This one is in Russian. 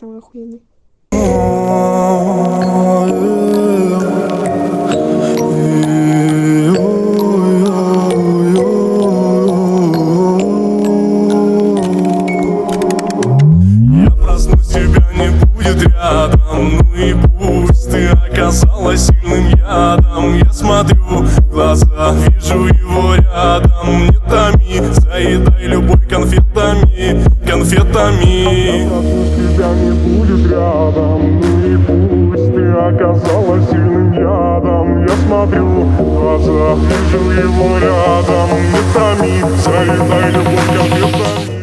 самый охуенный. Тебя не будет рядом, ну и пусть ты оказалась сильным ядом. Я смотрю в глаза, вижу его рядом. Не томи, заедай любовь конфетами, конфетами. Тебя не будет рядом, ну и пусть ты оказалась сильным ядом. Я смотрю в глаза, вижу его рядом. Не томи, заедай любовь конфетами.